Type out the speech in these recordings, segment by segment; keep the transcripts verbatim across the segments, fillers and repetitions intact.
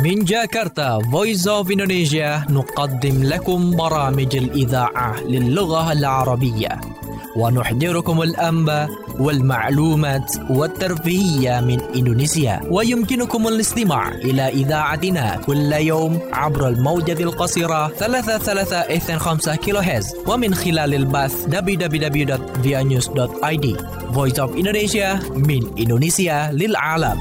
من جاكرتا Voice of Indonesia نقدم لكم برامج الإذاعة للغة العربية ونحضركم الأنباء والمعلومات والترفيهية من إندونيسيا. ويمكنكم الاستماع إلى إذاعتنا كل يوم عبر الموجة القصيرة ثلاثة ثلاثة اثنين خمسة كيلو هرتز ومن خلال البث دبليو دبليو دبليو دوت via news دوت i d. Voice of Indonesia من إندونيسيا للعالم.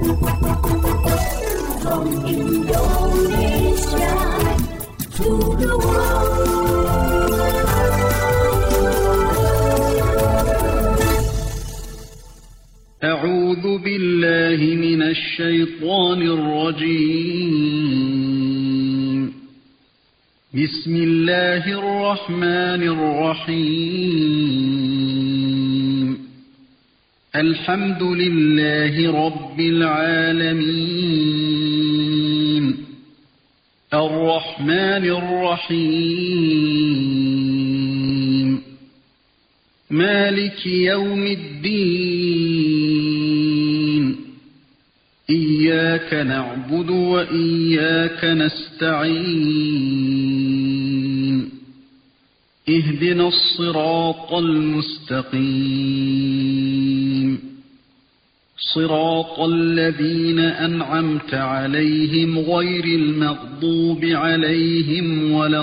From Indonesia to the world. أعوذ بالله من الشيطان الرجيم. بسم الله الرحمن الرحيم. الحمد لله رب العالمين. الرحمن الرحيم. مالك يوم الدين. إياك نعبد وإياك نستعين. اهدنا الصراط المستقيم. صراط الذين أنعمت عليهم غير المغضوب عليهم ولا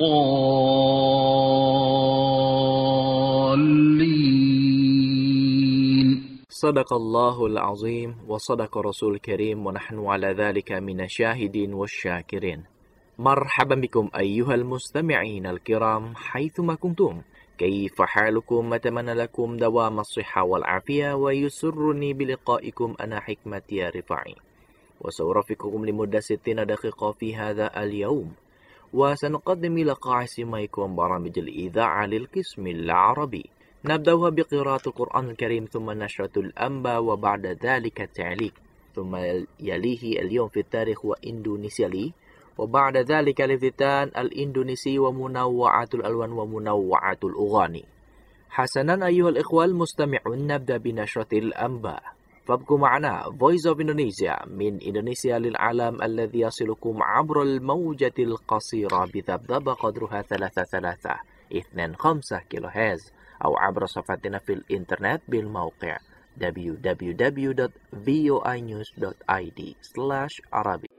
الضالين. صدق الله العظيم وصدق رسول الكريم ونحن على ذلك من الشاهدين والشاكرين. مرحبا بكم أيها المستمعين الكرام حيثما كنتم. كيف حالكم؟ أتمنى لكم دوام الصحة والعافية ويسرني بلقائكم أنا حكمة يا رفاعي وسأرافقكم لمدة ستين دقيقة في هذا اليوم وسنقدم إلى قاع سماعكم برامج الإذاعة للقسم العربي. نبدأها بقراءة القرآن الكريم ثم نشرة الأنباء وبعد ذلك التعليق ثم يليه اليوم في التاريخ وإندونيسيا لي وبعد ذلك الافتتان الإندونيسي ومنوعات الألوان ومنوعات الأغاني. حسنا أيها الإخوة المستمعون، نبدأ بنشرة الأنباء. فابقوا معنا Voice of Indonesia من إندونيسيا للعالم الذي يصلكم عبر الموجة القصيرة بذبذبة قدرها ثلاثة ثلاثة اثنين خمسة كيلو هرتز أو عبر صفحتنا في الإنترنت بالموقع دبليو دبليو دبليو دوت فيو اي نيوز دوت i d slash arabic.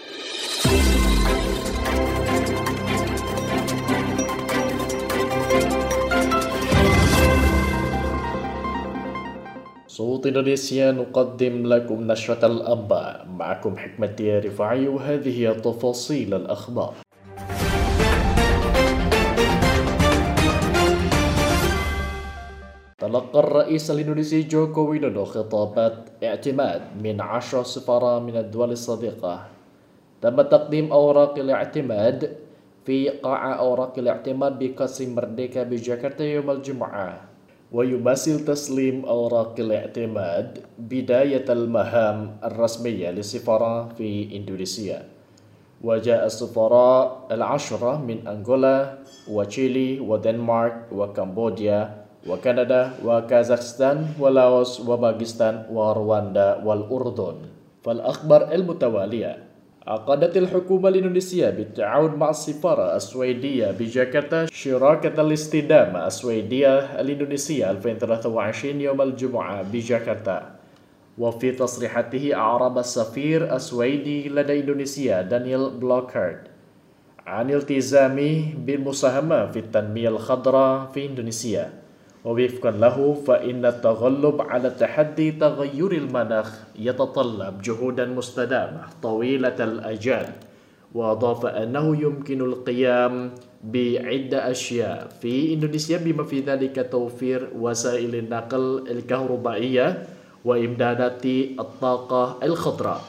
صوت إندونيسيا نقدم لكم نشرة الأنباء. معكم حكمة يا رفاعي وهذه هي تفاصيل الأخبار. تلقى الرئيس الإندونيسي جوكو ويدودو خطابات اعتماد من عشر سفراء من الدول الصديقة. تم تقديم أوراق الاعتماد في قاعة أوراق الاعتماد بقصر مردeka بجاكرتا يوم الجمعة، ويمثل تسليم أوراق الاعتماد بداية المهام الرسمية للسفارة في إندونيسيا. وجاء السفراء العشرة من أنغولا وتشيلي ودنمارك وكمبوديا وكندا وكازاخستان ولاوس وباكستان ورواندا والأردن. فالأخبار المتوالية: عقدت الحكومة الإندونيسية بالتعاون مع السفارة السويدية بجاكرتا شراكة الاستدامة السويدية الإندونيسية ألفين وثلاثة وعشرين يوم الجمعة بجاكرتا. وفي تصريحاته أعرب السفير السويدي لدى إندونيسيا دانيال بلوكارد عن التزامه بالمساهمة في التنمية الخضراء في إندونيسيا. ووفقا له فإن التغلب على تحدي تغير المناخ يتطلب جهودا مستدامة طويلة الأجال. وأضاف أنه يمكن القيام بعدة أشياء في إندونيسيا بما في ذلك توفير وسائل النقل الكهربائية وإمدادات الطاقة الخضراء.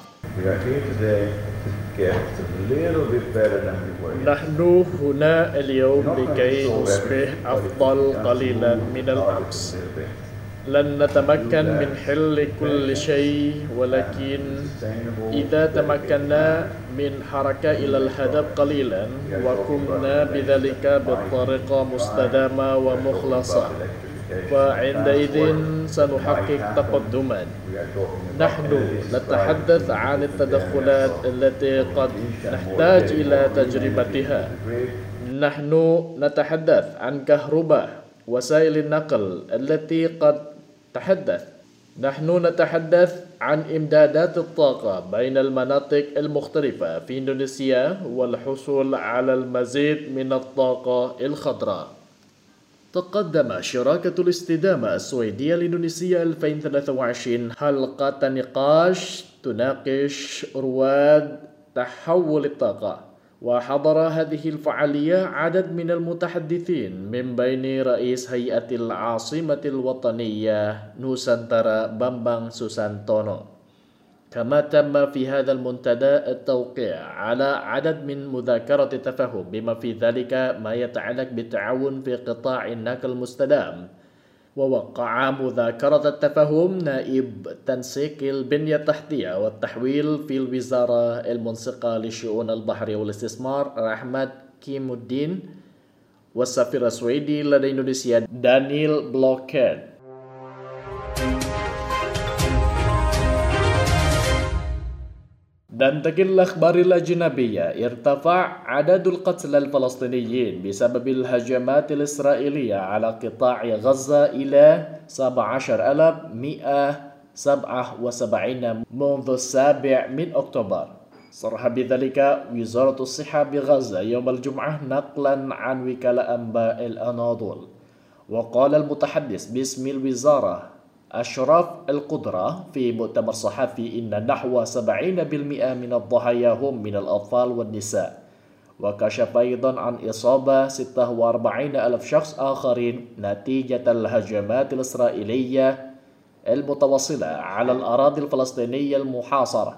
نحن هنا اليوم لكي نصبح أفضل قليلا من الأمس. لن نتمكن من حل كل شيء، ولكن إذا تمكنا من حركة إلى الهدف قليلا وقمنا بذلك بطريقة مستدامة ومخلصة فعندئذ سنحقق تقدما. نحن نتحدث عن التدخلات التي قد نحتاج إلى تجربتها. نحن نتحدث عن كهرباء وسائل النقل التي قد تحدث. نحن نتحدث عن إمدادات الطاقة بين المناطق المختلفة في إندونيسيا والحصول على المزيد من الطاقة الخضراء. تقدم شراكة الاستدامة السويدية الإندونيسية ألفين وثلاثة وعشرين حلقة نقاش تناقش رواد تحول الطاقة، وحضر هذه الفعالية عدد من المتحدثين من بين رئيس هيئة العاصمة الوطنية نوسانتارا بامبang Susantono. كما تم في هذا المنتدى التوقيع على عدد من مذكرات التفاهم بما في ذلك ما يتعلق بالتعاون في قطاع النقل المستدام. ووقع مذكرة التفاهم نائب تنسيق البنية التحتية والتحويل في الوزارة المنسقة للشؤون البحرية والاستثمار رحمت كيمودين والسفير السويدي لدى إندونيسيا دانيل بلوكاد. ننتقل الأخبار الأجنبية. ارتفع عدد القتلى الفلسطينيين بسبب الهجمات الإسرائيلية على قطاع غزة إلى سبعة عشر ألف ومئة وسبعة وسبعين منذ السابع من أكتوبر. صرح بذلك وزارة الصحة بغزة يوم الجمعة نقلا عن وكالة أنباء الأناضول. وقال المتحدث باسم الوزارة أشرف القدرة في مؤتمر صحفي إن نحو سبعين بالمئة من الضحايا هم من الأطفال والنساء. وكشف أيضا عن إصابة ستة وأربعين ألف شخص آخرين نتيجة الهجمات الإسرائيلية المتواصلة على الأراضي الفلسطينية المحاصرة.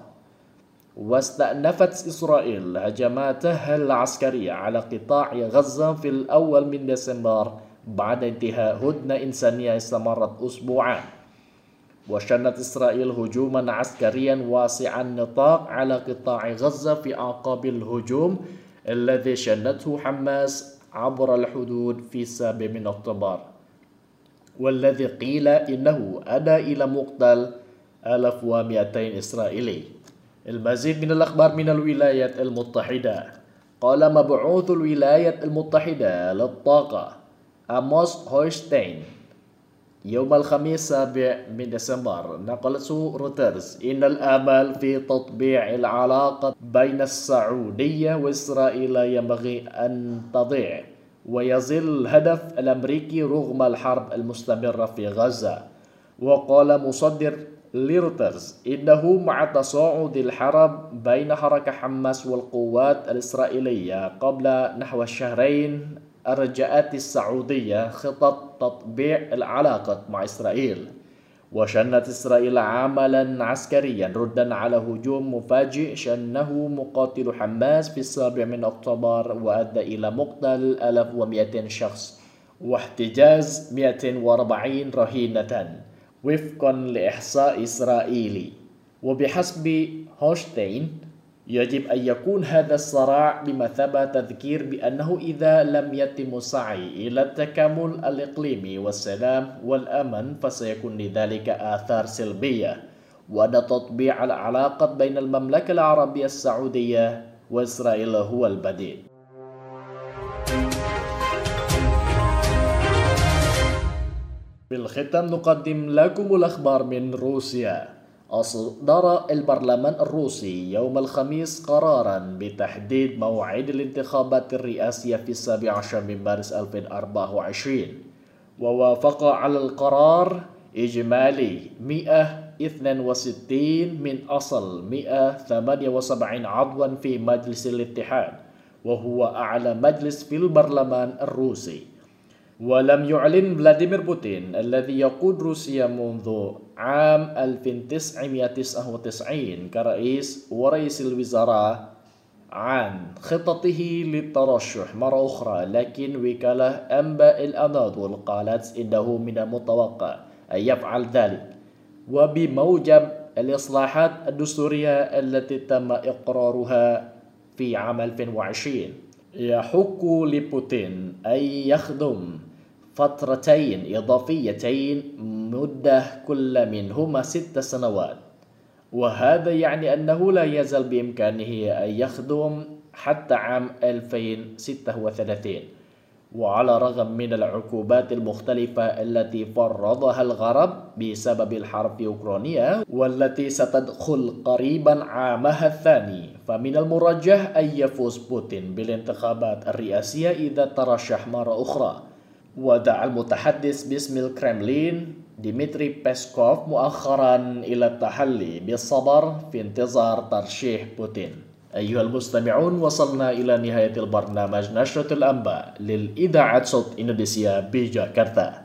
واستأنفت إسرائيل هجماتها العسكرية على قطاع غزة في الأول من ديسمبر بعد انتهاء هدنة إنسانية استمرت أسبوعا. وشنت إسرائيل هجوما عسكريا واسع النطاق على قطاع غزة في أعقاب الهجوم الذي شنته حماس عبر الحدود في السابع من أكتوبر، والذي قيل إنه أدى إلى مقتل ألف ومئتين إسرائيلي. المزيد من الأخبار من الولايات المتحدة. قال مبعوث الولايات المتحدة للطاقة آموس هويشتين يوم الخميس السابع من ديسمبر نقلته رويترز إن الآمال في تطبيع العلاقة بين السعودية وإسرائيل ينبغي أن تضيع ويظل الهدف الأمريكي رغم الحرب المستمرة في غزة. وقال مصدر لرويترز إنه مع تصاعد الحرب بين حركة حماس والقوات الإسرائيلية قبل نحو شهرين أرجأت السعودية خطط تطبيع العلاقة مع إسرائيل. وشنت إسرائيل عملا عسكريا ردا على هجوم مفاجئ شنه مقاتل حماس في السابع من أكتوبر وأدى إلى مقتل ألف ومئتين شخص واحتجاز مئة وأربعين رهينة وفقا لإحصاء إسرائيلي. وبحسب هوشتين يجب أن يكون هذا الصراع بمثابة تذكير بأنه إذا لم يتم السعي إلى التكامل الإقليمي والسلام والأمن فسيكون لذلك آثار سلبية، وأن تطبيع العلاقة بين المملكة العربية السعودية وإسرائيل هو البديل. بالختام نقدم لكم الأخبار من روسيا. أصدر البرلمان الروسي يوم الخميس قراراً بتحديد موعد الانتخابات الرئاسية في السابع عشر من مارس ألفين وأربعة وعشرين، ووافق على القرار إجمالي مئة واثنين وستين من أصل مئة وثمانية وسبعين عضواً في مجلس الاتحاد، وهو أعلى مجلس في البرلمان الروسي. ولم يعلن فلاديمير بوتين الذي يقود روسيا منذ عام ألف وتسعمئة وتسعة وتسعين كرئيس ورئيس الوزراء عن خططه للترشح مرة أخرى، لكن وكالة أنباء الأناضول قالت إنه من المتوقع أن يفعل ذلك. وبموجب الإصلاحات الدستورية التي تم إقرارها في عام ألفين وعشرين يحق لبوتين أن يخدم فترتين إضافيتين مدة كل منهما ست سنوات، وهذا يعني أنه لا يزال بإمكانه أن يخدم حتى عام ألفين وستة وثلاثين. وعلى الرغم من العقوبات المختلفة التي فرضها الغرب بسبب الحرب في أوكرانيا والتي ستدخل قريبا عامها الثاني، فمن المرجح أن يفوز بوتين بالانتخابات الرئاسية إذا ترشح مرة أخرى. ودعا المتحدث باسم الكرملين ديمتري بيسكوف مؤخرا إلى التحلي بالصبر في انتظار ترشيح بوتين. أيها المستمعون، وصلنا إلى نهاية البرنامج نشرة الأنباء للإذاعة صوت إندونيسيا بجاكرتا.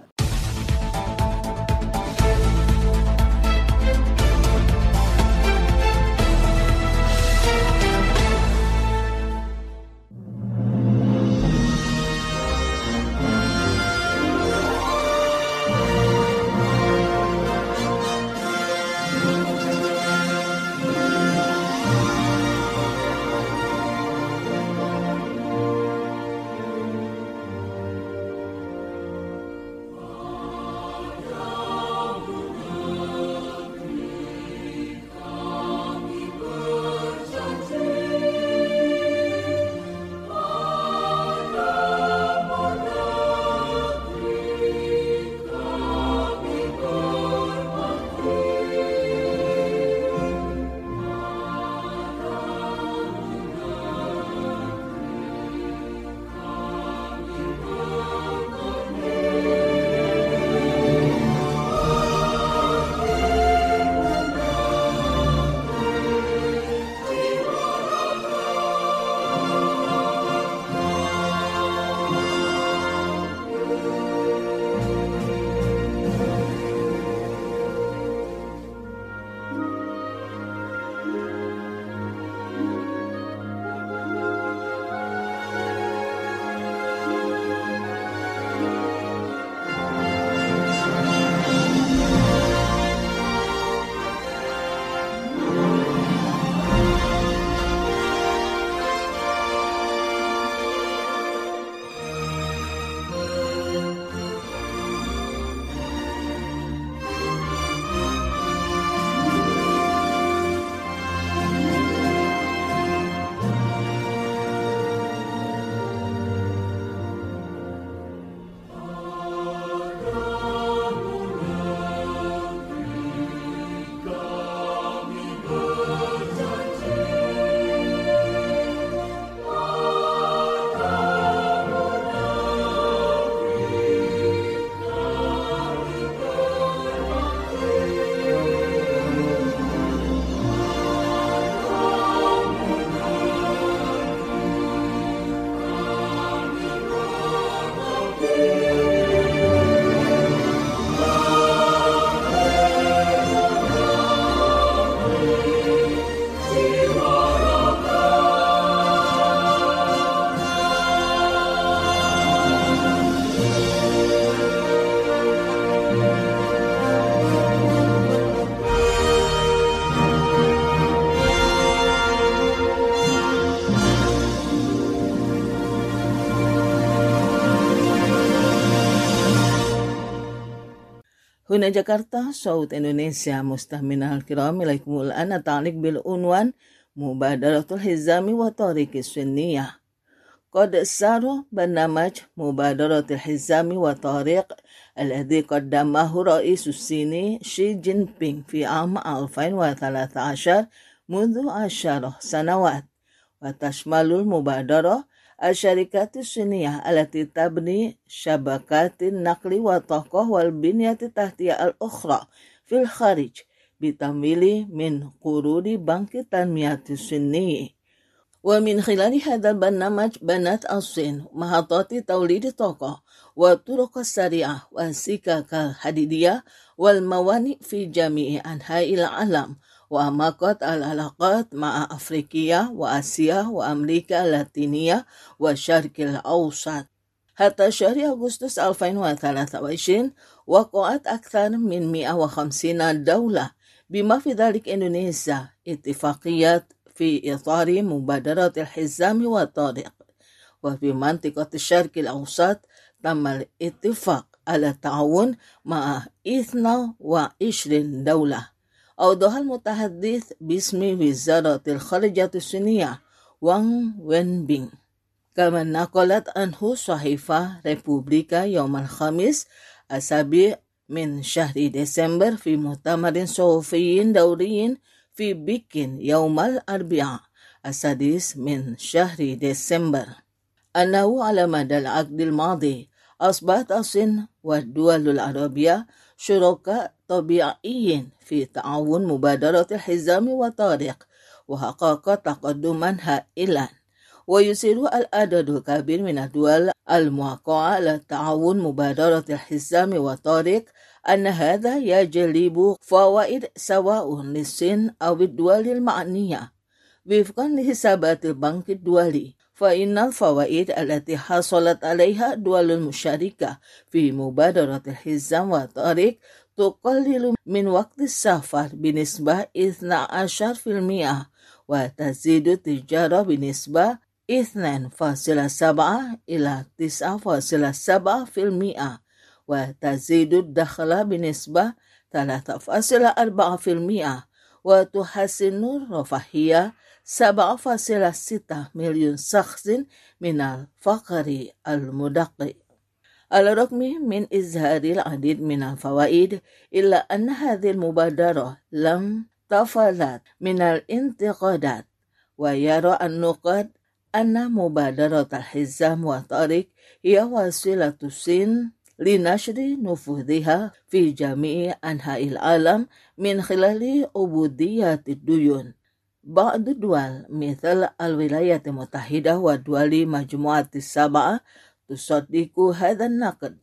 هنا جاكرتا صوت إندونيسيا. مستمعينا الكرام، إليكم الآن تعليق بالعنوان مبادرة الحزام وطريق السنية. قد سار برنامج مبادرة الحزام وطريق الذي قدمه رئيس الصين شي جين بينغ في عام ألفين وثلاثة عشر منذ عشر سنوات، وتشمل المبادرة الشركات الصينية التي تبني شبكات النقل والطاقة والبنية التحتية الأخرى في الخارج بتمويل من قروض بنك التنمية الصيني. ومن خلال هذا البرنامج بنت الصين محطات توليد الطاقة والطرق السريعة والسكك الحديدية والموانئ في جميع أنحاء العالم، وأعمقت العلاقات مع أفريقيا وآسيا وأمريكا اللاتينية والشرق الأوسط. حتى شهر أغسطس ألفين وثلاثة وعشرين وقعت أكثر من مئة وخمسين دولة بما في ذلك إندونيسيا اتفاقيات في إطار مبادرة الحزام والطريق. وفي منطقة الشرق الأوسط تم الاتفاق على التعاون مع اثنين وعشرين دولة. أوضح المتحدث باسم وزارة الخارجية الصينية وانغ وينبين. كما نقلت عنه صحيفة ريبوبليكا يوم الخميس السابع من شهر ديسمبر في مؤتمر صحفي دوري في بكين يوم الأربعاء السادس من شهر ديسمبر أنه على مدى العقد الماضي أصبحت الصين والدول العربية شركاء طبيعيين في تعاون مبادرة الحزام والطارق، وحقق تقدما هائلا. ويشير العدد الكبير من الدول الموقعة على تعاون مبادرة الحزام والطارق أن هذا يجلب فوائد سواء للصين أو الدول المعنية. وفقا لحسابات البنك الدولي، فإن الفوائد التي حصلت عليها الدول المشاركة في مبادرة الحزام والطارق تقلل من وقت السفر بنسبة اثني عشر بالمئة وتزيد التجارة بنسبة اثنين فاصلة سبعة إلى تسعة فاصلة سبعة بالمئة وتزيد الدخل بنسبة ثلاثة فاصلة أربعة بالمئة وتحسن الرفاهية سبعة فاصلة ستة مليون شخص من الفقر المدقق. على الرغم من إظهار العديد من الفوائد، إلا أن هذه المبادرة لم تفلت من الانتقادات. ويرى النقاد أن مبادرة الحزام والطارق هي وسيلة الصين لنشر نفوذها في جميع أنحاء العالم من خلال عبودية الديون. بعض الدول مثل الولايات المتحدة ودول مجموعة السبعة تصدق هذا النقد.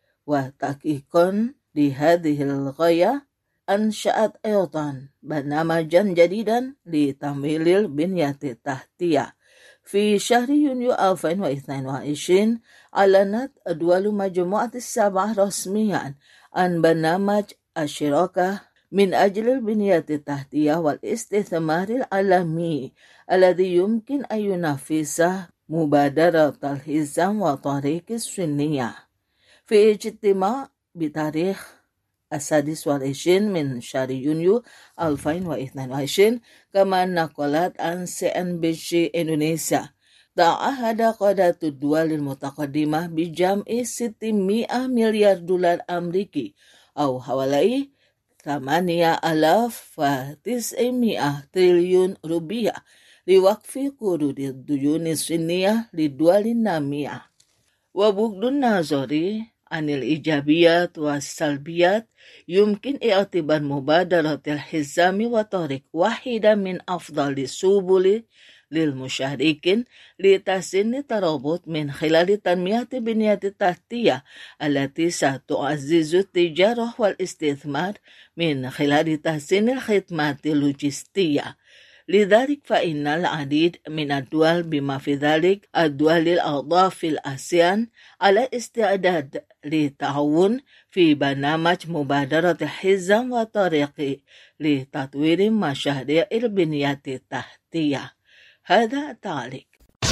وتحقيقا لهذه الغاية أنشأت أيضا برنامجا جديدا لتمويل البنية التحتية. في شهر يونيو ألفين واثنين وعشرين أعلنت دول مجموعة السبعة رسميا عن برنامج الشراكة من أجل البنية التحتية والاستثمار العالمي الذي يمكن أن ينافس مبادرة الحزام والطارق الصينية. في اجتماع بتاريخ السادس والعشرين من شهر يونيو ألفين واثنين وعشرين، كما نقلت عن سي إن بي سي إندونيسيا، تعهد قادة الدول المتقدمة بجمع ستمائة مليار دولار أمريكي أو حوالي ثمانية آلاف وتسعمائة تريليون روبيا لوقف قروض الديون الصينية للدول النامية. وبغض النظر عن الإيجابيات والسلبيات، يمكن اعتبار مبادرة الحزام والطارق واحدة من أفضل السبل للمشاركين لتحسين الترابط من خلال تنمية البنية التحتية التي ستعزز التجارة والاستثمار من خلال تحسين الخدمات اللوجستية. لذلك فإن العديد من الدول بما في ذلك الدول الأعضاء في الآسيان على استعداد للتعاون في برنامج مبادرة الحزام والطارق لتطوير مشاريع البنية التحتية. هذا تعليق.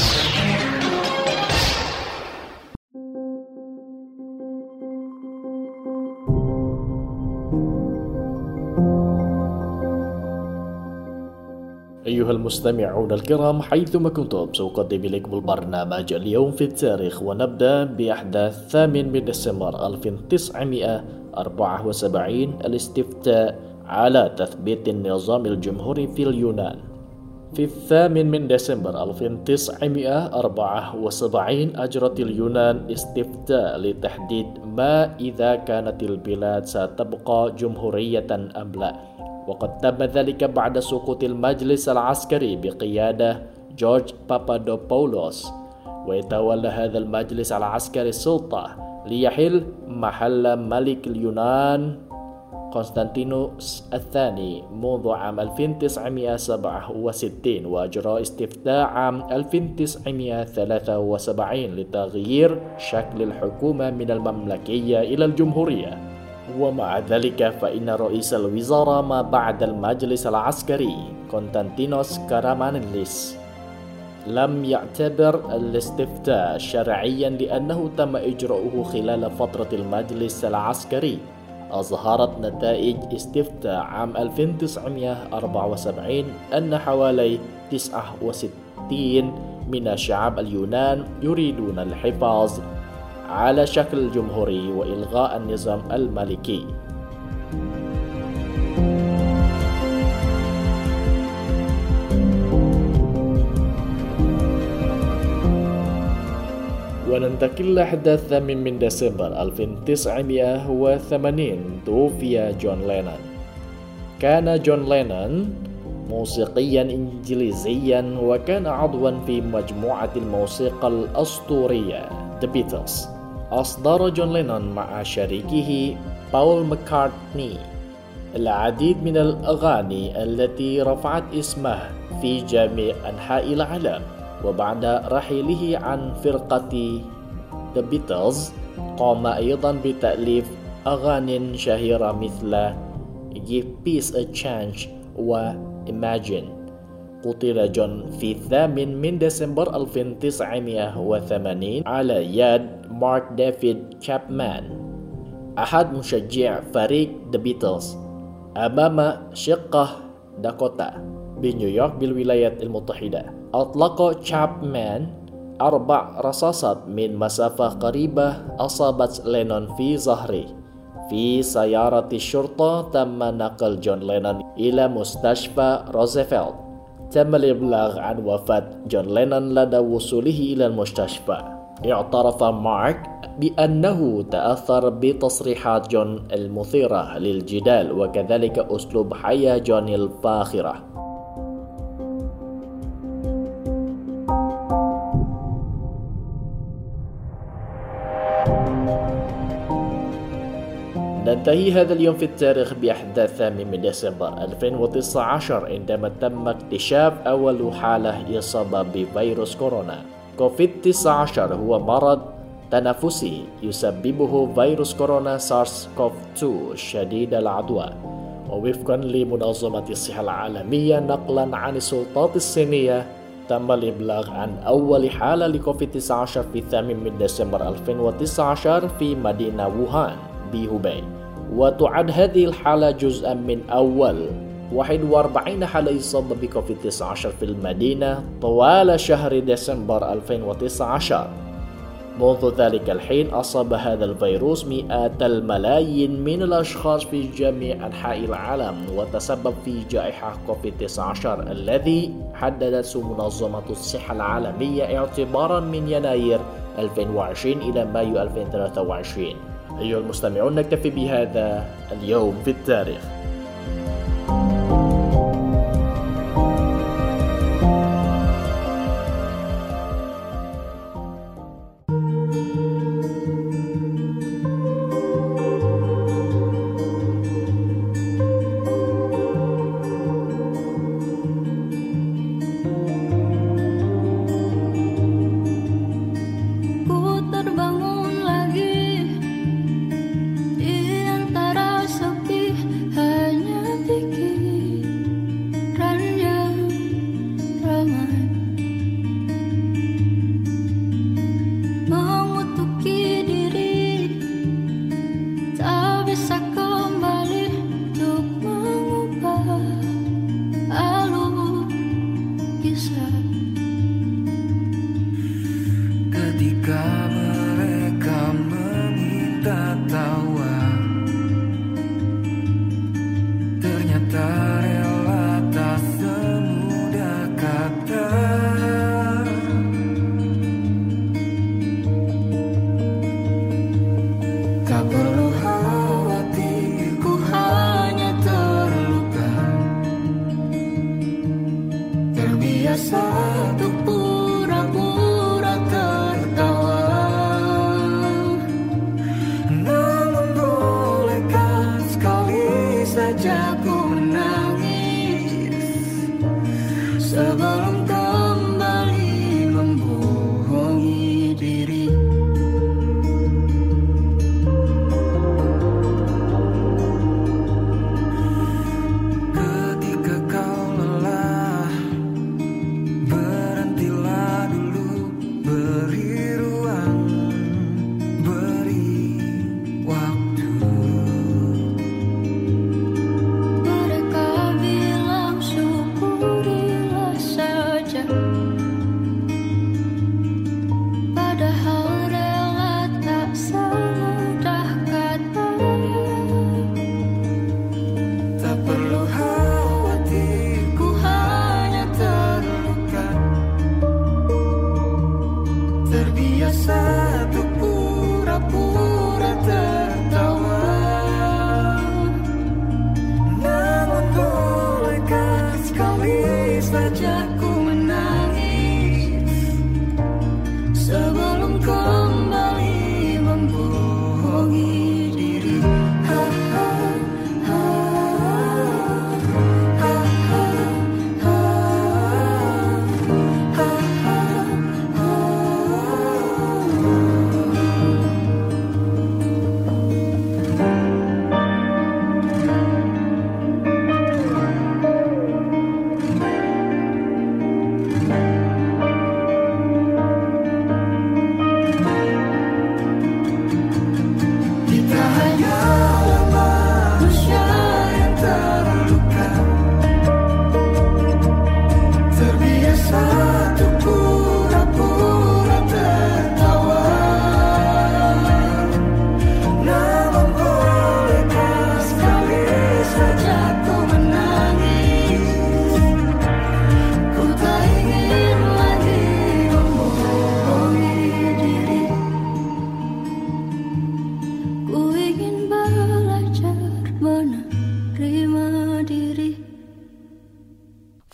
أيها المستمعون الكرام، حيثما كنتم سأقدم لكم البرنامج اليوم في التاريخ، ونبدأ بأحداث الثامن من ديسمبر ألف وتسعمائة وأربعة وسبعين، الاستفتاء على تثبيت النظام الجمهوري في اليونان. في الثامن من ديسمبر ألف وتسعمائة وأربعة وسبعين أجرت اليونان استفتاء لتحديد ما إذا كانت البلاد ستبقى جمهورية أم لا، وقد تم ذلك بعد سقوط المجلس العسكري بقيادة جورج بابادوبولوس، ويتولى هذا المجلس العسكري السلطة ليحل محل ملك اليونان قسطنطينوس الثاني منذ عام ألف وتسعمائة وسبعة وستين، وأجرى استفتاء عام ألف وتسعمائة وثلاثة وسبعين لتغيير شكل الحكومة من المملكية إلى الجمهورية. ومع ذلك فإن رئيس الوزراء ما بعد المجلس العسكري كونستانتينوس كارامانليس لم يعتبر الاستفتاء شرعيا لأنه تم إجراؤه خلال فترة المجلس العسكري. أظهرت نتائج استفتاء عام ألف وتسعمائة وأربعة وسبعين أن حوالي تسعة وستين من شعب اليونان يريدون الحفاظ على شكل جمهوري وإلغاء النظام الملكي. وننتقل لأحداث الثامن من ديسمبر ألف وتسعمائة وثمانين. توفي جون لينون. كان جون لينون موسيقيا إنجليزيا وكان عضوا في مجموعة الموسيقى الأسطورية The Beatles. أصدر جون لينون مع شريكه بول ماكارتني العديد من الأغاني التي رفعت اسمه في جميع أنحاء العالم. وبعد رحيله عن فرقة The Beatles قام أيضا بتأليف أغاني شهيرة مثل Give Peace a Chance و Imagine. قتل جون في الثامن من ديسمبر ألف وتسعمائة وثمانين على يد مارك ديفيد تشابمان أحد مشجع فريق The Beatles أمام شقة داكوتا بنيويورك بالولايات المتحدة. أطلق تشابمان أربع رصاصات من مسافة قريبة أصابت لينون في ظهره. في سيارة الشرطة تم نقل جون لينون إلى مستشفى روزفلت. تم الإبلاغ عن وفاة جون لينون لدى وصوله إلى المستشفى. اعترف مارك بأنه تأثر بتصريحات جون المثيرة للجدال وكذلك أسلوب حياة جون الفاخرة. ننتهي هذا اليوم في التاريخ بأحداث الثامن من ديسمبر ألف وتسعة عشر عندما تم اكتشاف أول حالة إصابة بفيروس كورونا. كوفيد تسعة عشر هو مرض تنفسي يسببه فيروس كورونا سارس كوف اثنين شديد العدوى. ووفقا لمنظمة الصحة العالمية نقلا عن السلطات الصينية تم الإبلاغ عن أول حالة لكوفيد تسعة عشر في الثامن من ديسمبر ألف وتسعة عشر في مدينة ووهان بهوبي. وتعد هذه الحالة جزءا من أول واحد وأربعين حالة إصابة بكوفيد تسعة عشر في المدينة طوال شهر ديسمبر ألف وتسعة عشر. منذ ذلك الحين أصاب هذا الفيروس مئات الملايين من الأشخاص في جميع أنحاء العالم وتسبب في جائحة كوفيد تسعة عشر الذي حددته منظمة الصحة العالمية اعتبارا من يناير ألفين وعشرين إلى مايو ألفين وثلاثة وعشرين. أيها المستمعون نكتفي بهذا اليوم في التاريخ. Tak perlu khawatir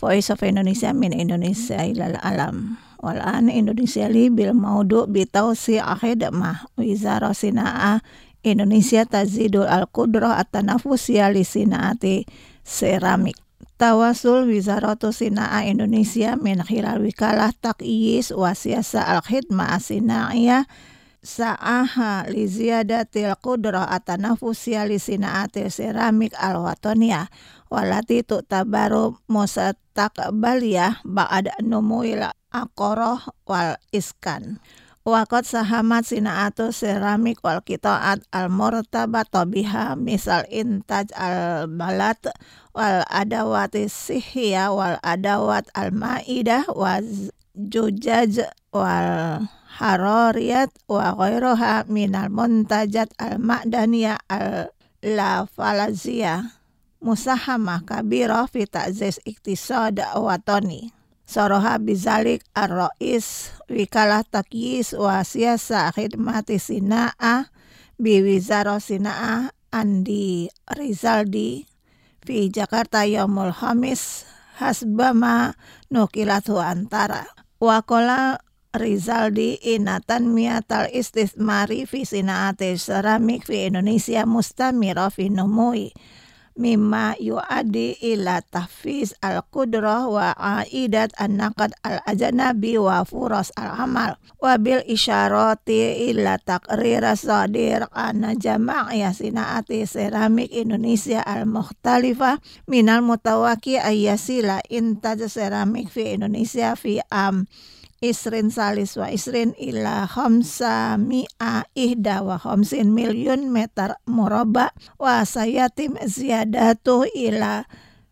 Voice of Indonesia min Indonesia ilal alam. Walan Indonesia li bil maudu bitausi khidmah Wizara Sina'ah Indonesia tazidul al-qudrah at-tanafusiyah li sinaati seramik. Tawasul Wizaratu Sina'ah Indonesia min khilal wikalah taqyis wa siyasa al-khidmah as-sina'iyah sa'aha li ziyadatil qudrah at-tanafusiyah li sinaati seramik al-watoniyah walati tu'tabaru musataqbaliyah ba'da numuil aqoroh wal iskan. Waqad sahamat sina'atu seramik wal qita'at al-murtabata biha misal intaj al-balat wal adawati sihya wal adawat al-ma'idah wa jujaj wal harariyat wa ghairuha minal muntajat al-ma'daniyah al-lafalaziyah musahamah kabirah fi ta'ziz iktisad watoni. Soroha bizalik ar-rais wikalah takyis wa siyasa khidmati sina'ah biwizara sina'ah Andi Rizaldi fi Jakarta yaumul khamis hasbama nukilathu antara. Wakola Rizaldi inatan miatal istismari fi sina'ati seramik fi Indonesia mustamira fi numui mimma yu'adi ila tahfiz al-qudrah wa aidat an-naqad al-ajnabi wa furas al-amal wa bil isyarati ila taqrir sadir anna jama'iyah sina'ati seramik Indonesia al-mukhtalifah minal mutawaki ayyasila intaj seramik fi Indonesia fi am Isrin salis wa isrin ila khamsa mi'a ihda wa khamsin milyun meter murabba wa sayatim ziyadatu ila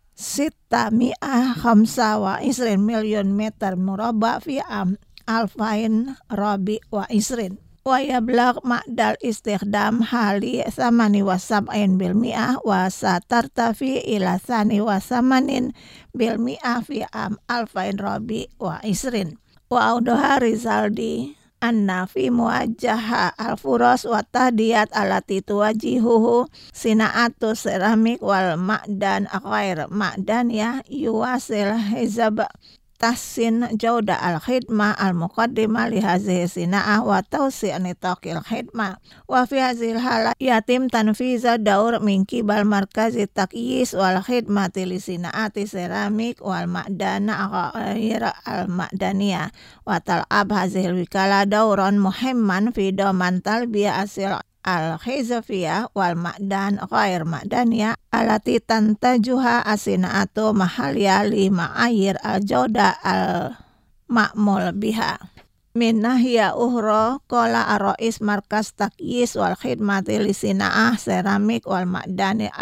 sita mi'a khamsa wa isrin milyun meter murabba fi am alfain rabi wa isrin wa yablaq ma'dal istikhdam hali samani wa sab'in bil mi'ah wa satartafi ila sani wa samanin bil mi'ah fi am alfain rabi wa isrin. Wa audoha Rizaldi anna fi muwajjaha al-furas wa tahdiyat alati tuwajihuhu sina'atu seramik wal ma'dan ghair ma'daniyah yuwasil hizab tahsin jauda al-khidmah al-muqaddimah li hazihi sina'ah wa tawsi' nitaqil khidmah wa fi hazil hala yatim tanfiza daur min kibal markazi takyis wal khidmati li sina'ati seramik wal ma'dana ghair al-ma'daniyah wa tal'ab hazil wikala dauran muhimman fi doman talbiya asil al-khizafiyah wal ma'dan ghair ma'daniyah alati tantajuha asina'atu mahaliyah li ma'ayir al-jawda al-ma'mul biha. Min nahya uhra qala ar-rais markas takyis wal khidmati li sina'ah seramik wal ma'dani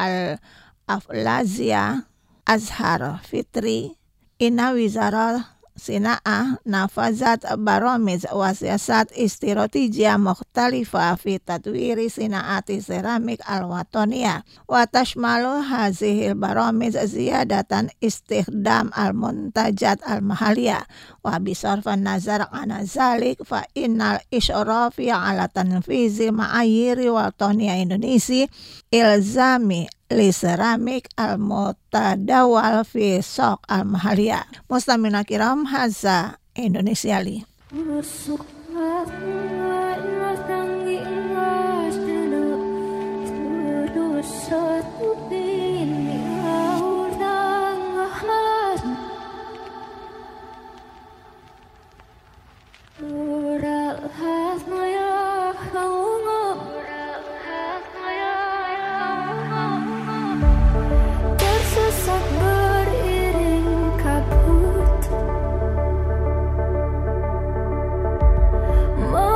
al-aflaziyah Azhar Fitri inna wizara Sina'ah nafazat baramiz wa siyasat istiratijiyah mukhtalifah fi tadwiri sina'ati seramik al-watoniyah wa tashmalu hazihil baramiz ziyadatan istikhdam al-muntajat al-mahaliyah wa bisarfan nazar ana zalik fa innal isyrafi ala tanfizi ma'ayiri watoniyah Indonesia ilzami li seramik al-mutadawal fi sok al-mahaliyah. Mustamina kiram haza Indonesia li. More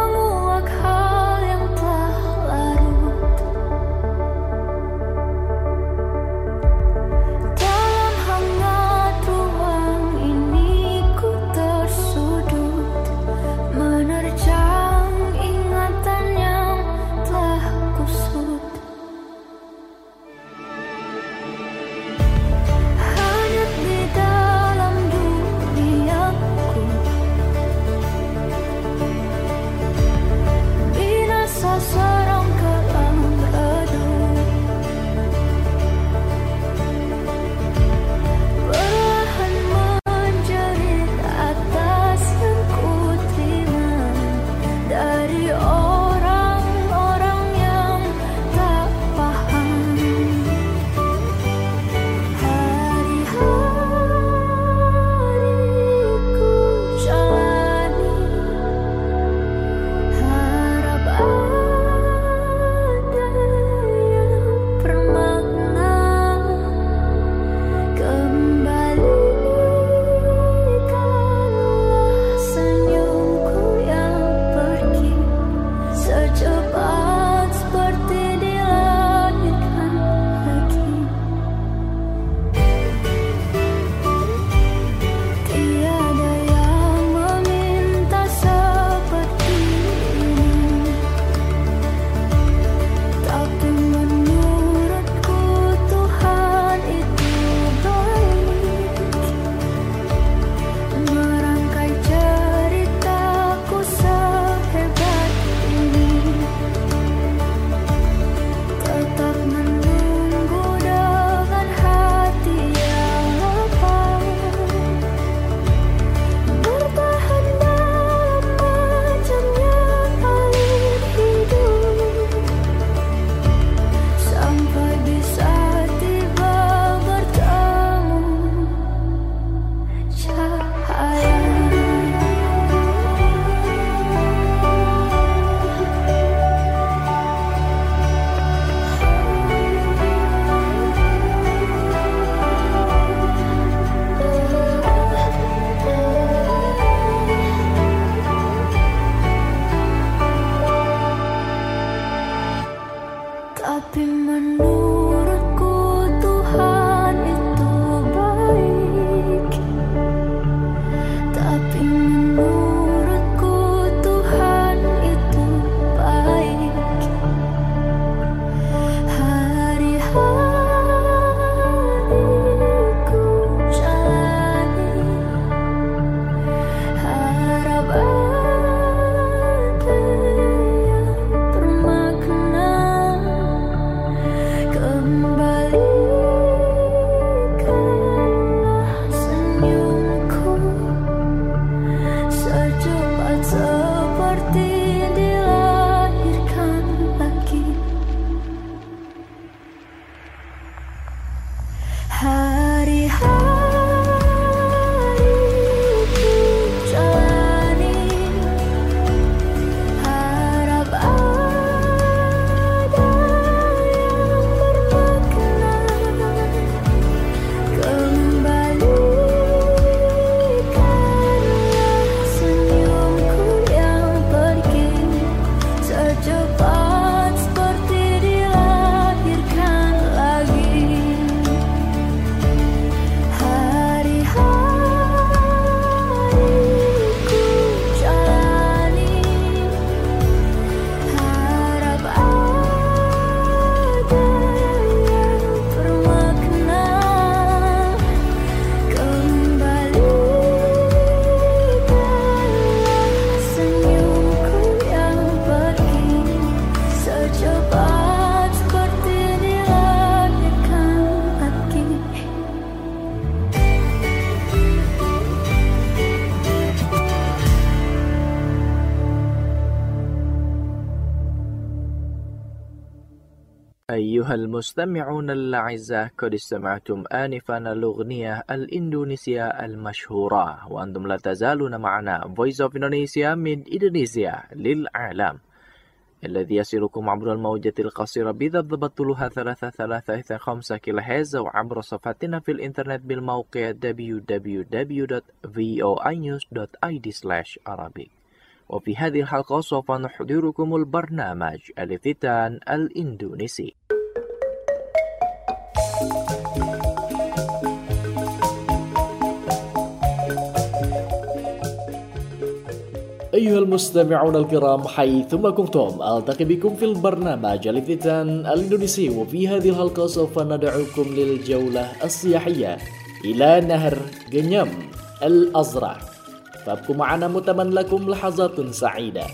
أيها المستمعون الأعزاء، قد استمعتم آنفا الأغنية الإندونيسية المشهورة، وأنتم لا تزالون معنا Voice of Indonesia من إندونيسيا للعالم، الذي يصلكم عبر الموجة القصيرة بضبط طولها ثلاثة ثلاثة خمسة كيلو هرتز، وعبر صفحتنا في الإنترنت بالموقع دبليو دبليو دبليو دوت فوي نيوز دوت آي دي سلاش عربي. وفي هذه الحلقة سوف نحضركم البرنامج الافتتان الإندونيسي. أيها المستمعون الكرام حيثما كنتم، ألتقي بكم في البرنامج الافتتان الإندونيسي، وفي هذه الحلقة سوف ندعوكم للجولة السياحية إلى نهر غنيم الأزرق. فابقوا معنا متمنى لكم لحظات سعيدة.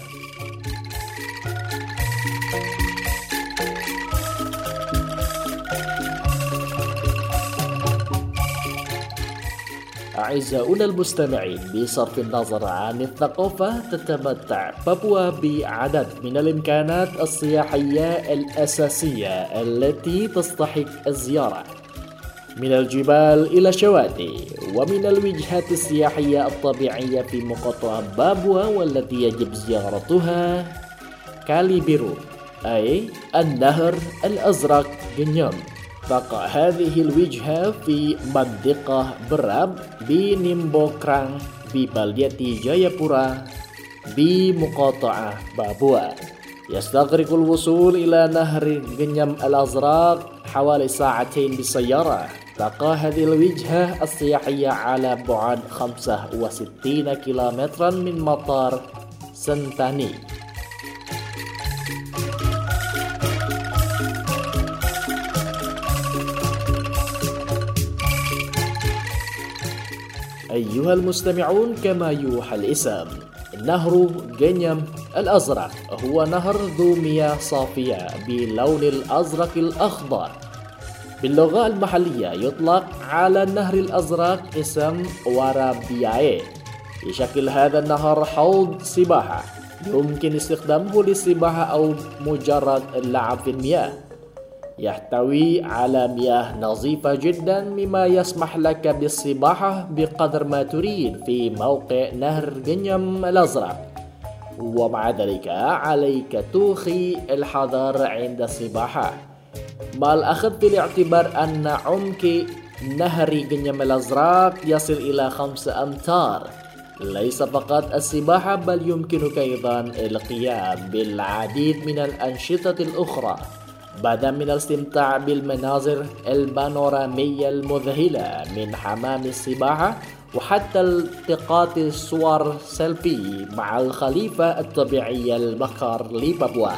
أعزائنا المستمعين، بصرف النظر عن الثقافة، تتمتع بابوا بعدد من الإمكانات السياحية الأساسية التي تستحق الزيارة، من الجبال إلى الشواطئ، ومن الوجهات السياحية الطبيعية في مقاطعة بابوا والتي يجب زيارتها كالي بيرو، أي النهر الأزرق غنيم. تقع هذه الوجهة في منطقة براب بنيمبokrang ببلدة جايابورا بمقاطعة بابوا. يستغرق الوصول إلى نهر غنيم الأزرق حوالي ساعتين بالسيارة. تقع هذه الوجهة السياحية على بعد خمسة وستين كيلومترا من مطار سنتاني. أيها المستمعون، كما يوحى الاسم، نهر غنيم الأزرق هو نهر ذو مياه صافية باللون الأزرق الأخضر. باللغة المحلية يطلق على النهر الأزرق اسم ورابياي. يشكل هذا النهر حوض سباحة يمكن استخدامه للسباحة أو مجرد اللعب في المياه. يحتوي على مياه نظيفة جدا، مما يسمح لك بالسباحة بقدر ما تريد في موقع نهر غنيم الأزرق، ومع ذلك عليك توخي الحذر عند السباحة، مع الأخذ في الاعتبار أن عمق نهر غنيم الأزرق يصل إلى خمسة أمتار. ليس فقط السباحة، بل يمكنك أيضا القيام بالعديد من الأنشطة الأخرى بدأ من الاستمتاع بالمناظر البانورامية المذهلة من حمام السباحة وحتى التقاط الصور سيلفي مع الخليفة الطبيعية البكر لبابوا.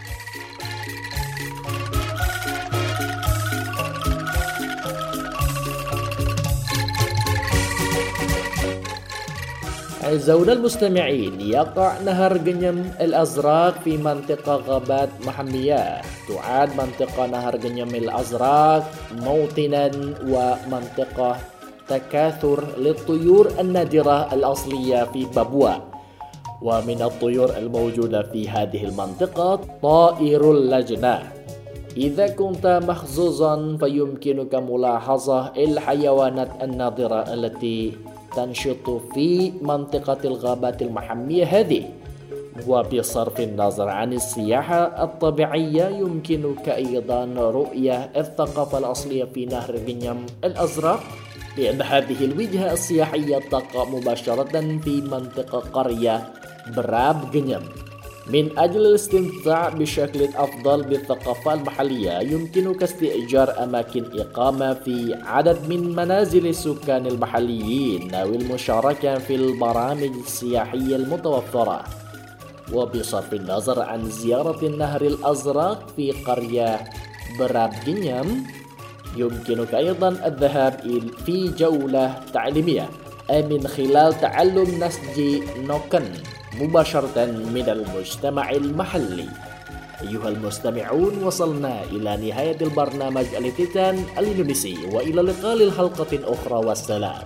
أعزائنا المستمعين، يقع نهر غنيم الأزرق في منطقة غابات محمية. تعد منطقة نهر غنيم الأزرق موطنا ومنطقة تكاثر للطيور النادرة الأصلية في بابوا. ومن الطيور الموجودة في هذه المنطقة طائر اللجنة. إذا كنت محظوظا فيمكنك ملاحظة الحيوانات النادرة التي تنشط في منطقة الغابات المحمية هذه. وبصرف النظر عن السياحة الطبيعية يمكنك أيضا رؤية الثقافة الأصلية في نهر غنيم الأزرق، لأن هذه الوجهة السياحية تقع مباشرة في منطقة قرية براب غنيم. من أجل الاستمتاع بشكل أفضل بالثقافة المحلية يمكنك استئجار أماكن إقامة في عدد من منازل السكان المحليين أو المشاركة في البرامج السياحية المتوفرة. وبصرف النظر عن زيارة النهر الأزرق في قرية براب غنيم يمكنك أيضا الذهاب في جولة تعليمية من خلال تعلم نسج نوكن مباشرة من المجتمع المحلي. أيها المستمعون، وصلنا إلى نهاية البرنامج التيتان الإندونيسي، وإلى اللقاء للحلقة أخرى، والسلام.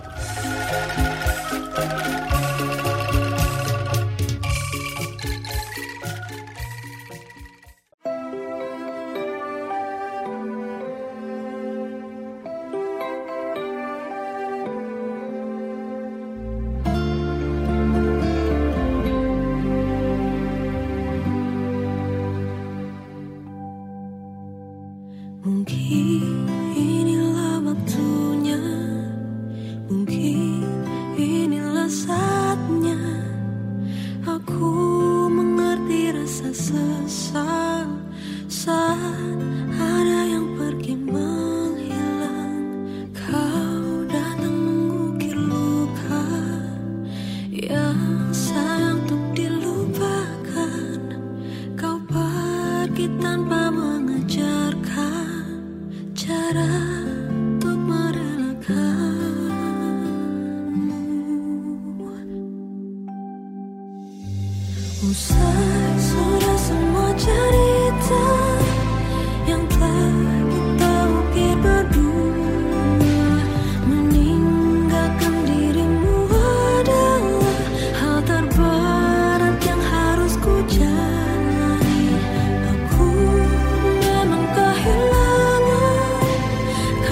Mungkin inilah waktunya, mungkin inilah saatnya aku mengerti rasa sesal saat ada yang pergi menghilang. Kau datang mengukir luka yang sayang untuk dilupakan. Kau pergi tanpa mengajarkan cara untuk merelakanmu. Usai sudah semua cerita yang telah kita ukir berdua, meninggalkan dirimu adalah hal terberat yang harus ku jalani. Aku memang kehilangan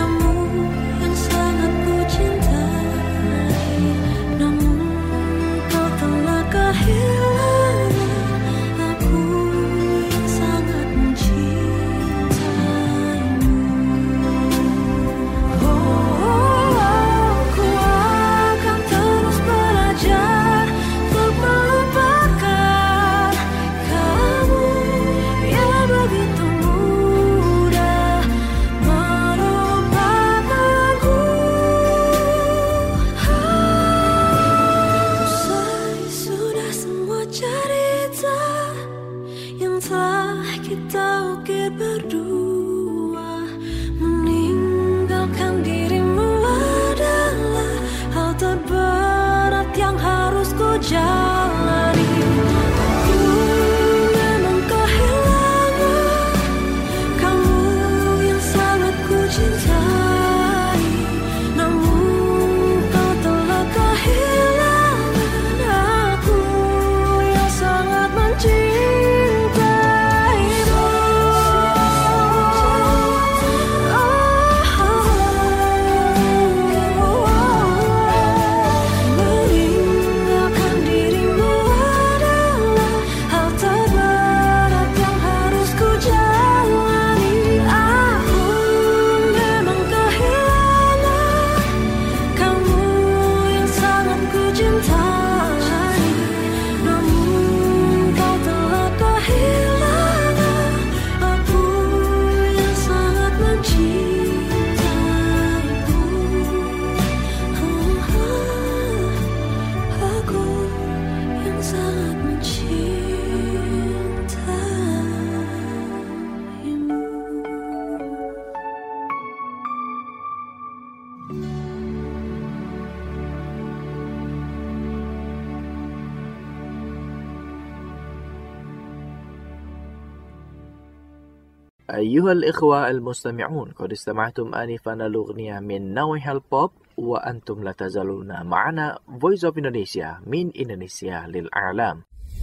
أيها الإخوة المستمعون، قد استمعتم آنفا الأغنية من نوع البوب، وأنتم لا تزالون معنا Voice of Indonesia من إندونيسيا للأعلام.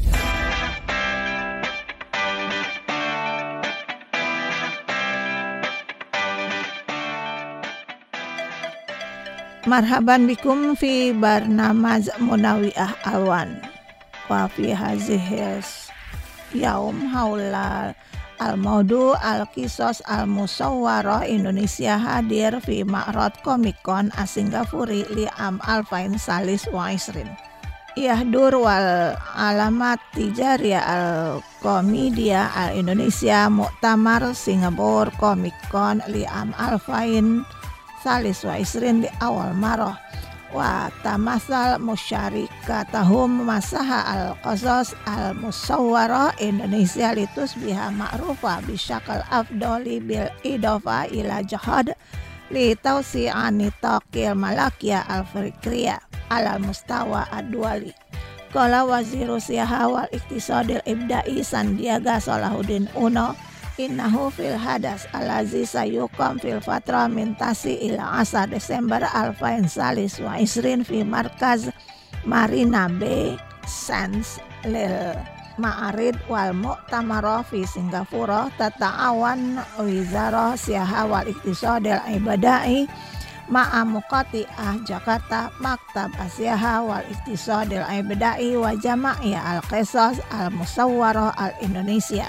Marhaban bikum fi barnamaj Munawiah Alwan wa fi hazihis yaum haula al-maudu al-qisas al-musawwarah Indonesia hadir fi Ma'rad Comic Con Singapura li am alfain salis wa isrin. Yahdur wal alamat tijariyah al-komedia al-Indonesia Muktamar Singapore Comic Con li am alfain salis wa isrin di awal maroh wa tamasal musyarikatahum masaha al-qasas al-musawwarah Indonesia litus biha ma'rufa bisyakal afdoli bil idofa ila jahad li tausi'ani taqil malakiyah al-fikriyah ala mustawa ad-duali. Qala waziru siyaha wal iktisadil ibda'i Sandiaga Salahuddin Uno, innahu fil hadas alazi sayuqam fil fatra min tasi ila asar Desember alfain salis wa isrin fi markaz Marina Bay Sands lil Ma'arid wal Mu'tamarah fi Singapura tata'awan wizarah siyaha wal iktisadil ibada'i ma'a muqati'ah Jakarta maktab asyaha wal iktisadil ibada'i wa jama'iyah al-qisas al-musawwarah al-Indonesia.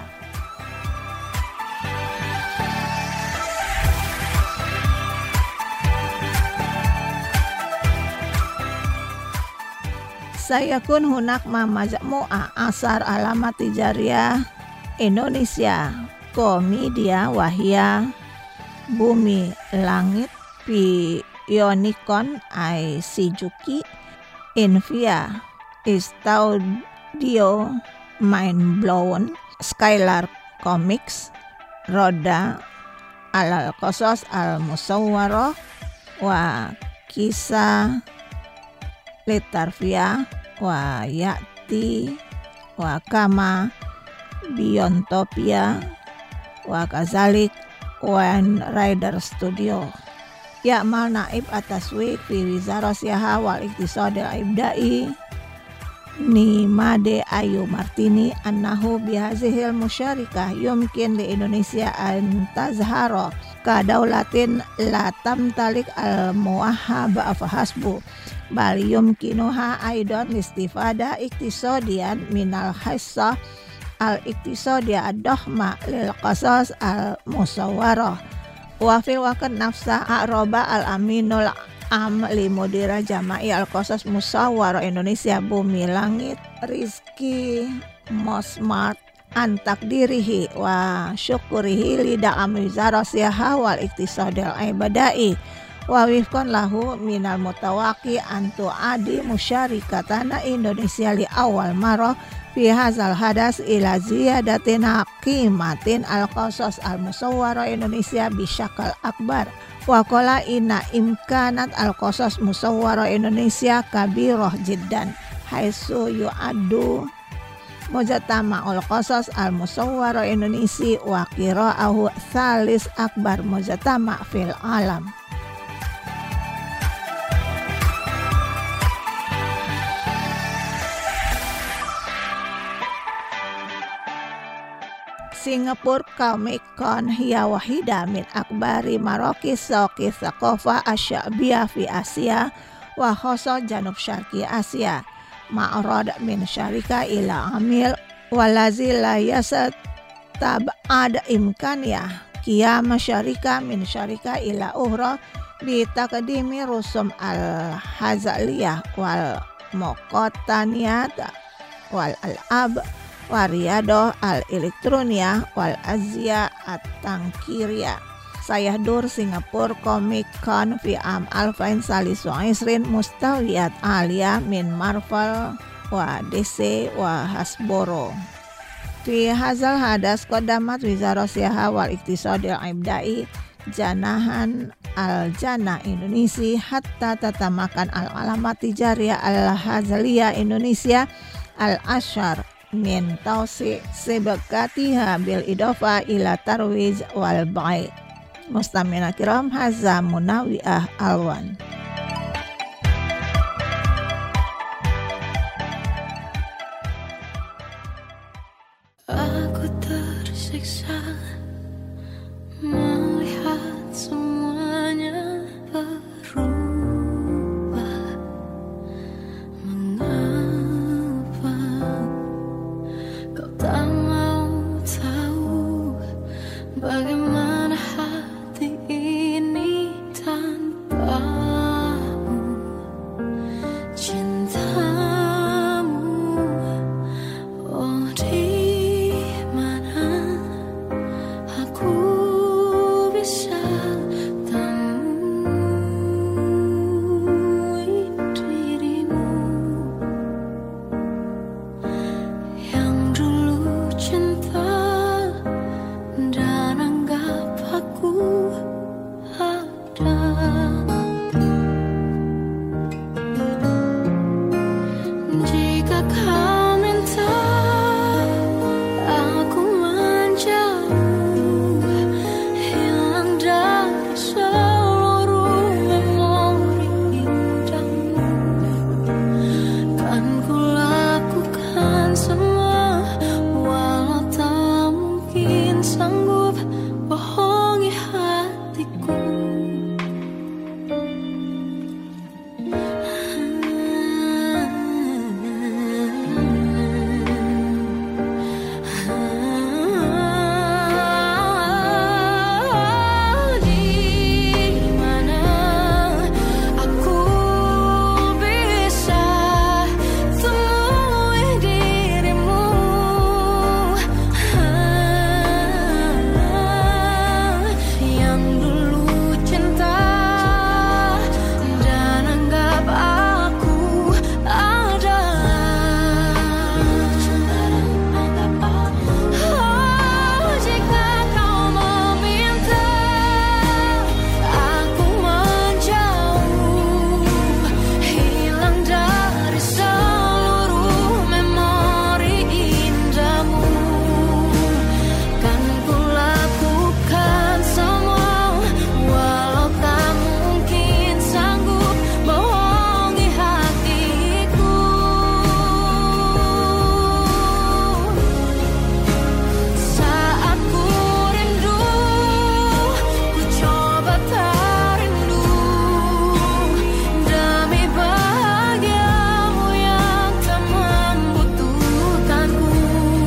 Sayakun hunak ma majmu'ah asar alamat tijariyah Indonesia komedia wahia bumi langit pi Ionicon ai Shijuki Invia Studio Mind Blown Skylar Comics Roda alal qasas al musawwarah wa kisah litarfiyah wa ya'ti wa kama Biontopia wa kazalik Wan Rider Studio. Ya'mal naib ataswik fi wizarah siyaha wal iktisadil ibda'i ni Made Ayu Martini annahu bihazihil musyarikah yumkin li Indonesia an tazhara ka daulatin la tamtalik al muwahhaba fahasbu bal yumkinuha aidan listifada iktisadian minal hissah al iktisadiyah ad-dahma lil qasas al musawwarah wa fil waqt nafsa aroba al aminul am li mudira jama'i al qasas musawwarah Indonesia bumi langit Rizky Mosmart antak dirihi wa syukurihi li da'am wizarah siyaha wal iktisadil ibada'i wa wifqan lahu minal mutawaqi antu adi musyarikatana Indonesia li awal marah fi hazal hadas ila ziyadatin haqimatin al-qasas al-musawwarah Indonesia bisyakal akbar wa qala inna imkanat al-qasas musawwarah Indonesia kabirah jiddan haitsu yu'addu mujtama al-qasas al-musawwarah Indonesia wa qira'ahu salis akbar mujtama fil alam. Singapore Comic Con hiya wahida min akbari marokis saqi thaqafah asy'abiyah fi Asia wa khassa Janub Syarqi Asia ma'rad min syarika ila amil walazi la yasat tab'ad imkaniyah qiyam syarika min syarika ila uhra bi taqdimi rusum al-hazaliyah wal muqattaniyat wal al'ab wariyadoh al-elektronia wal azia at-tangkiria. Sayahdur Singapore Comic Con fi am alfain salis wa isrin mustawiyat alia min Marvel wa D C wa Hasbro. Fi hazal hadas qadamat wizarah siyaha wal iktisadil ibda'i janahan al-jana Indonesia hatta tatamakan al-alamat tijariyah al-hazaliyah Indonesia al-ashar min tawsi sebekatiha bil idofa ila tarwij wal bai. Mustamina kiram, hadza Munawiah Alwan. Aku tersiksa melihat semuanya berubah. Mengapa kau tak mau tahu bagaimana hati ini tanpamu? Cintamu, oh di mana aku bisa temui dirimu yang dulu cinta dan anggap aku ada. Jika kau minta aku menjauh, hilang dari seluruh memori indahmu, kan ku lakukan semua, walau tak mungkin sanggup bohongi hatiku. Di mana aku bisa temui dirimu yang dulu cinta dan anggap aku ada. Oh, jika kau meminta aku menjauh, hilang dari seluruh memori indahmu, kan ku lakukan semua, walau tak mungkin sanggup bohongi hatiku. Saat ku rindu, ku coba tak rindu, demi bahagiamu yang tak membutuhkanku.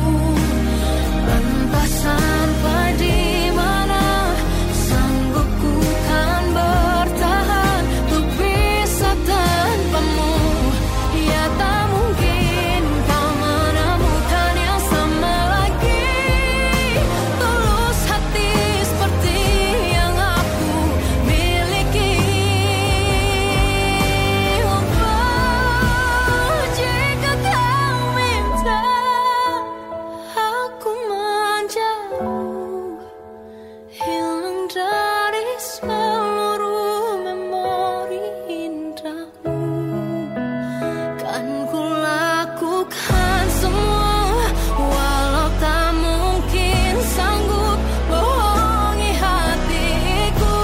Entah sampai di mana sanggup ku kan bertahan untuk bisa tanpamu. Ya tak mungkin kau menemukan yang sama lagi, tulus hati seperti yang aku miliki. Oh, jika kau minta aku menjauh, hilang dari seluruh memori indahmu, kan ku lakukan semua, walau tak mungkin sanggup bohongi hatiku.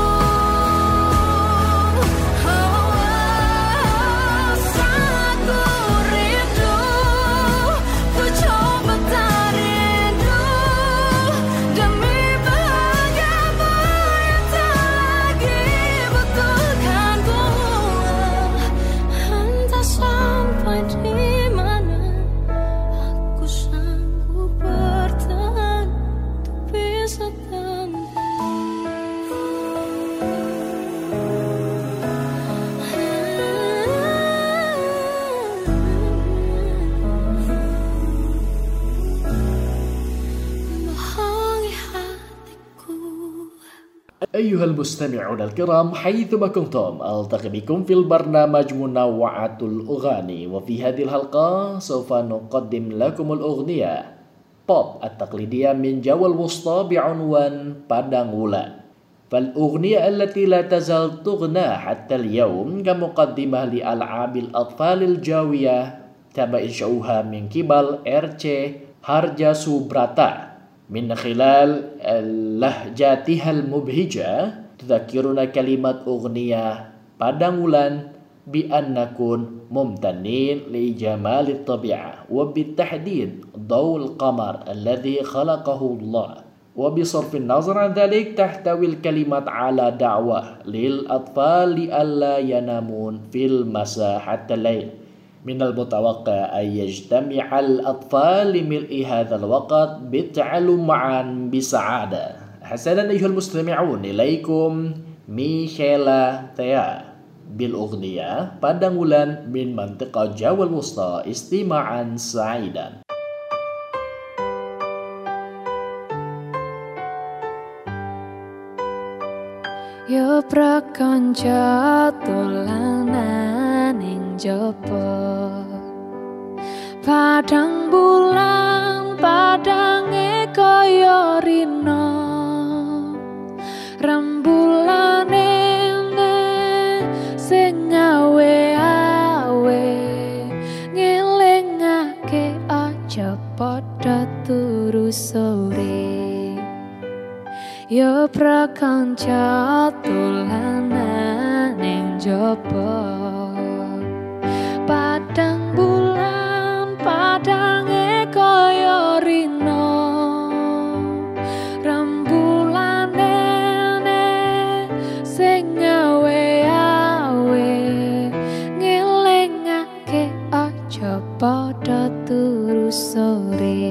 Oh, saat ku rindu, ku coba tak rindu, demi bahagiamu yang tak lagi butuhkanku. Entah sampai di mana aku sanggup bertahan untuk bisa bohongi hatiku. أيها المستمعون الكرام حيثما كنتم ألتقي بكم في البرنامج منوعات الأغاني، وفي هذه الحلقة سوف نقدم لكم الأغنية بوب التقليدية من جوا الوسطى بعنوان Padang Wulan. فالأغنية التي لا تزال تغنى حتى اليوم كمقدمة لألعاب الأطفال الجاوية تم إنشاؤها من قبل إر تشي هارجا سوبراتا من خلال لهجاتها المبهجة. تذكرنا كلمة أغنية Padang Wulan بأن نكون ممتنين لجمال الطبيعة وبالتحديد ضوء القمر الذي خلقه الله. وبصرف النظر عن ذلك تحتوي الكلمات على دعوة للأطفال لئلا ينامون في المساء حتى الليل. من المتوقع أن يجتمع الأطفال لملء هذا الوقت بالتعلم معا بسعادة. حسنا أيها المستمعون، إليكم ميخيلا تيا بالأغنية Padang Wulan من منطقة جاوة الوسطى. استماعا سعيدا. Yo prakanca tulanan ing jaba Padang bulan padange kaya rina Rembulane sing awe-awe ngelingake aja padha turu sore. Yo prakanca tulanan ning jaba Padang bulan padange kaya rina Rembulane sing awe-awe ngelingake aja padha turu sore.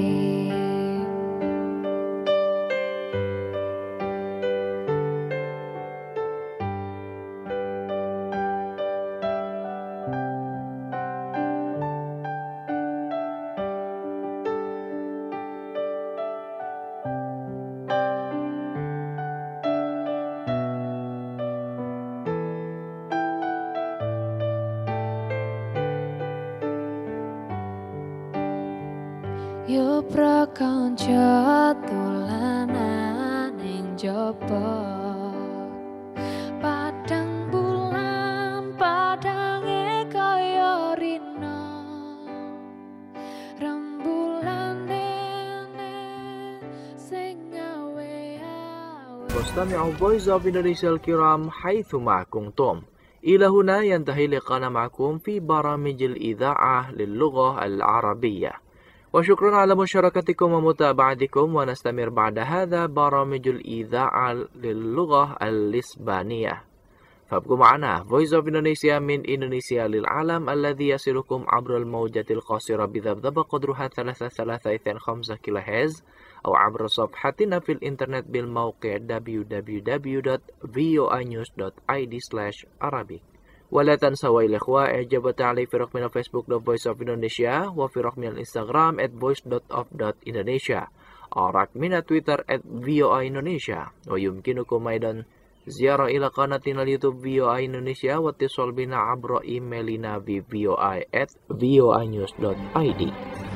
Yo prakanca tulanan ing jaba Padang bulan padange kaya rina Rembulane sing awe-awe. مستمعو Voice of Indonesia الكرام حيثما كنتم، إلى هنا ينتهي لقاءنا معكم في برامج الإذاعة للغة العربية، وشكرا على مشاركتكم ومتابعتكم. ونستمر بعد هذا برامج الإذاعة للغة الإسبانية، فابقوا معنا. Voice of Indonesia من إندونيسيا للعالم الذي يصلكم عبر الموجة القصيرة بذبذبة قدرها ثلاثة ثلاثة اثنين خمسة كيلو هرتز، أو عبر صفحتنا في الإنترنت بالموقع دبليو دبليو دبليو دوت فيو آي نيوز دوت آي دي سلاش عربي. ولا تنسوا يا الإخوة إعجاب وتعليق في رقمنا الفيسبوك دوت فويس أوف إندونيسيا، وفي رقمنا الإنستغرام at voice dot of dot indonesia، أو رقمنا تويتر at فيو آي إندونيسيا. ويمكنكم أيضا زيارة إلى قناتنا اليوتيوب فيو آي إندونيسيا واتصال بنا عبر إيميلنا في فيو آي at فيو آي نيوز دوت آي دي.